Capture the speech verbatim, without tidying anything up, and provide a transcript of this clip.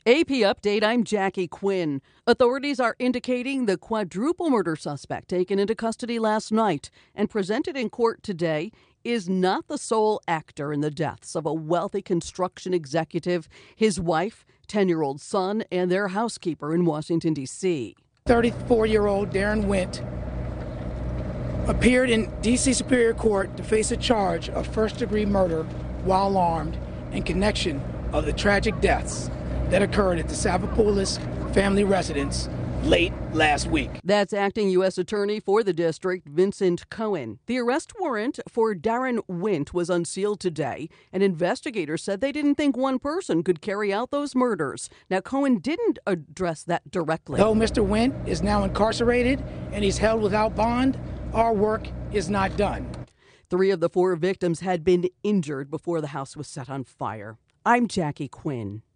A P Update, I'm Jackie Quinn. Authorities are indicating the quadruple murder suspect taken into custody last night and presented in court today is not the sole actor in the deaths of a wealthy construction executive, his wife, ten-year-old son, and their housekeeper in Washington, D C thirty-four-year-old Darren Wint appeared in D C Superior Court to face a charge of first-degree murder while armed in connection of the tragic deaths that occurred at the Salvopoulos family residence late last week. That's acting U S Attorney for the district, Vincent Cohen. The arrest warrant for Darren Wint was unsealed today, and investigators said they didn't think one person could carry out those murders. Now, Cohen didn't address that directly. Though Mister Wint is now incarcerated and he's held without bond, our work is not done. Three of the four victims had been injured before the house was set on fire. I'm Jackie Quinn.